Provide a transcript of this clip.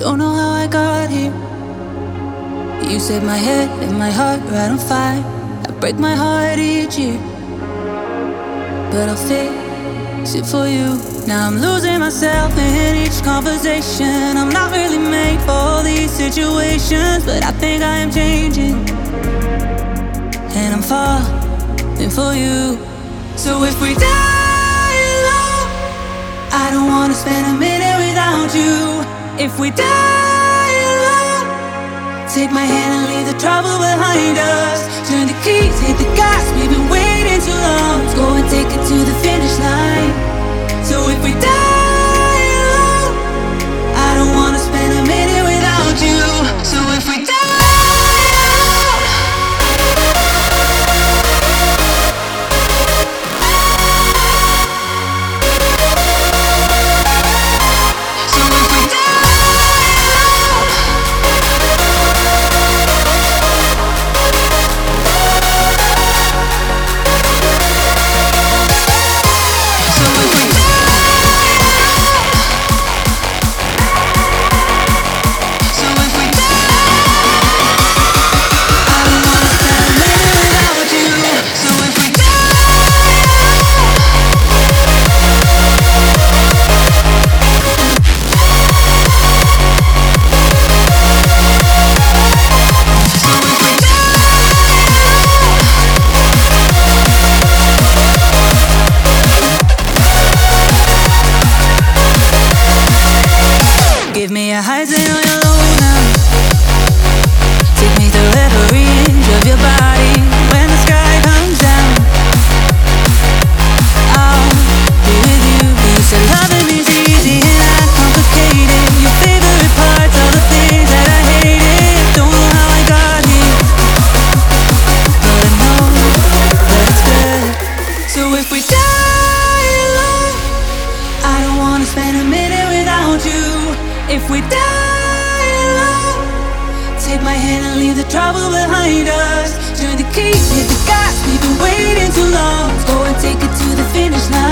Don't know how I got here. You set my head and my heart right on fire. I break my heart each year, but I'll fix it for you. Now I'm losing myself in each conversation. I'm not really made for all these situations, but I think I am changing, and I'm falling for you. So if we die alone, I don't wanna spend a minute without you. If we die alone, take my hand and leave the trouble behind us. Turn the keys, hit the gas, we've been waiting too long. Let's go and take it to the finish line. So if we die alone, I don't wanna spend a minute without you. So if we die give me a high sign on your low now. Take me through every inch of your body. When the sky comes down, I'll be with you. You said loving me's easy and not complicated. Your favorite parts are the things that I hated. Don't know how I got here, but I know that it's good. So if we die alone, I don't wanna spend a minute without you. If we die alone, take my hand and leave the trouble behind us. Turn the key, hit the gas, we've been waiting too long. Let's go and take it to the finish line.